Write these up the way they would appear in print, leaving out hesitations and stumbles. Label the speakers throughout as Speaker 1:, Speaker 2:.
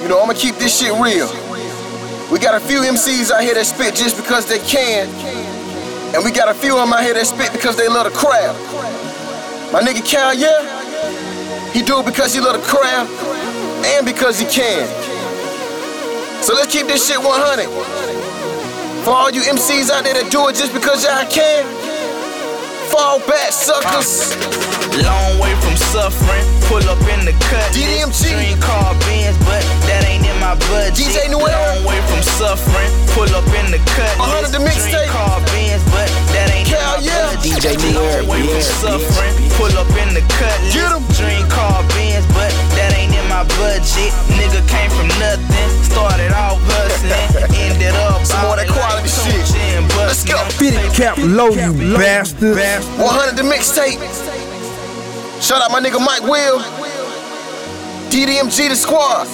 Speaker 1: You know, I'ma keep this shit real. We got a few MCs out here that spit just because they can. And we got a few of them out here that spit because they love the crowd. My nigga Cal, yeah, he do it because he love the crowd and because he can. So let's keep this shit 100. For all you MCs out there that do it just because y'all can, fall back, suckers.
Speaker 2: Long way from suffering, pull up in the cut.
Speaker 1: DDMG.
Speaker 2: Dream car Benz, but that ain't in my budget.
Speaker 1: DJ New Era.
Speaker 2: Long way from suffering, pull up in the cut.
Speaker 1: 100 the mixtape.
Speaker 2: Dream car Benz, but that ain't
Speaker 1: Cal,
Speaker 2: in my
Speaker 1: yeah.
Speaker 2: budget.
Speaker 3: DJ New Era,
Speaker 2: Long way from
Speaker 3: yeah,
Speaker 2: suffering, pull up in the cut.
Speaker 1: Get 'em.
Speaker 2: Dream car Benz, but that ain't in my budget. Nigga came from nothing, started off hustling, ended up
Speaker 1: Some more of that quality shit. Let's go.
Speaker 3: Fit it, cap low, you bastard.
Speaker 1: 100 the mixtape. Shout out my nigga Mike Will. DDMG the squad.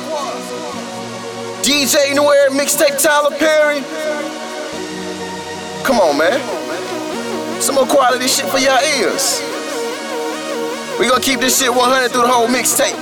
Speaker 1: DJ New Era mixtape Tyler Perry. Come on, man. Some more quality shit for y'all ears. We gonna keep this shit 100 through the whole mixtape.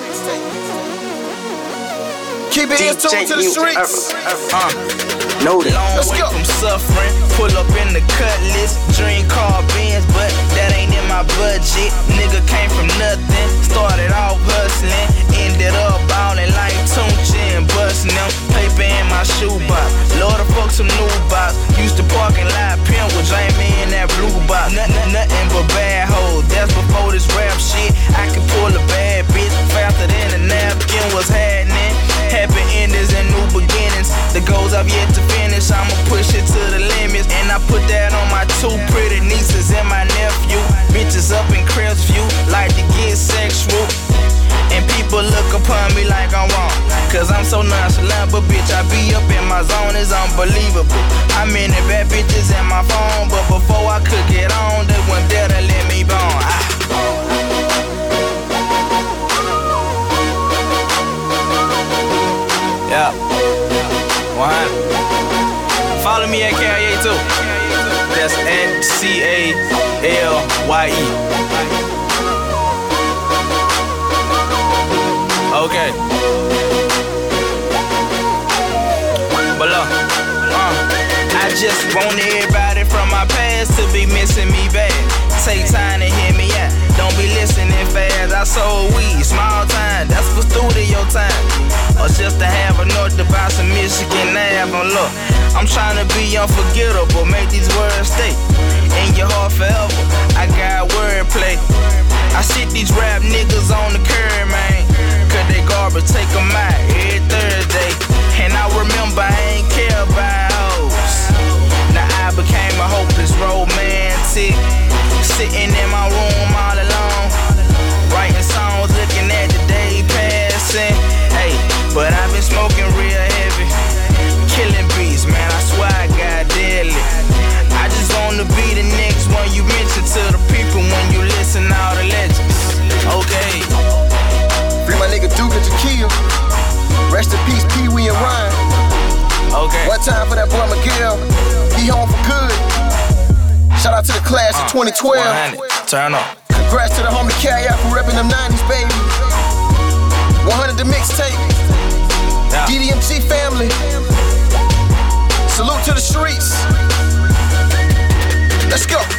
Speaker 1: Keep it in tune to the streets.
Speaker 3: Know that.
Speaker 2: Long
Speaker 1: Let's
Speaker 2: way
Speaker 1: go.
Speaker 2: from suffering, pull up in the cutlass. Dream car Benz, but that ain't in my budget. Nigga came from nothing, started off hustling, ended up ballin' like Tunchi and bustin' them. Paper in my shoebox, Lord the fuck some new box. Used to parking lot pimp with Jamie in that blue box. Nothing but bad hoes, that's before this rap shit. I can pull a bad bitch faster than a napkin. What's happening? Happy endings and new beginnings. The goals I've yet to finish, I'ma push it to the limits. And I put that on my two pretty nieces and my nephew. Bitches up in Crestview, like to get sexual. And people look upon me like I'm wrong, cause I'm so nonchalant, but bitch, I be up in my zone, it's unbelievable. How many bad bitches in my phone, but before I could get on, they went there to let me bone. Yeah, 100. Follow me at Carrier too. That's at CALYE. Okay. But look, I just want everybody from my past to be missing me bad. Take time to hear me out. Don't be listening fast. I sold weed, small time. That's for studio time. Or just to have a note to buy some Michigan Ave. Look, I'm trying to be unforgettable. Make these words stay in your heart forever. I got wordplay. I sit these rap niggas on the curb, man. Cause they garbage, take them out every Thursday. And I remember I ain't care about hoes. Now I became a hopeless romantic. Sitting in my room all alone, writing songs, looking at the day passing. Hey, but I've been smoking real heavy, killing beats, man, I swear I got deadly. I just wanna be the next one you mention to the people when you listen to all the legends. Okay.
Speaker 1: Free my nigga Duke and Jaquil. Rest in peace, Pee Wee and Ryan.
Speaker 2: Okay.
Speaker 1: One time for that boy Miguel. He home for good. Shout out to the class of 2012.
Speaker 2: 100. Turn up.
Speaker 1: Congrats to the homie Cal for reppin' them 90s, baby. 100 the mixtape.
Speaker 2: Yeah.
Speaker 1: DDMG family. Salute to the streets. Let's go.